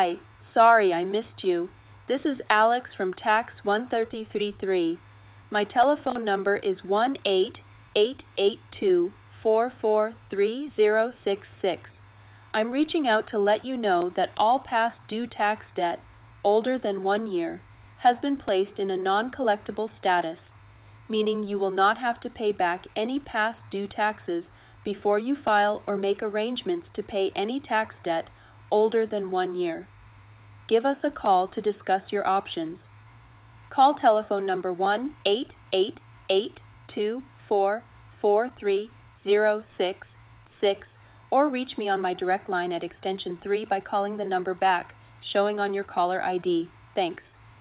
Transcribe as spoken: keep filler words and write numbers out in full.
Hi, sorry I missed you. This is Alex from Tax one thirty-three. My telephone number is one eight eight eight two, four four three zero six six. I'm reaching out to let you know that all past due tax debt, older than one year, has been placed in a non-collectible status, meaning you will not have to pay back any past due taxes before you file or make arrangements to pay any tax debt older than one year. Give us a call to discuss your options. Call telephone number one eight eight eight two four four three zero six six or reach me on my direct line at extension three by calling the number back showing on your caller I D. Thanks.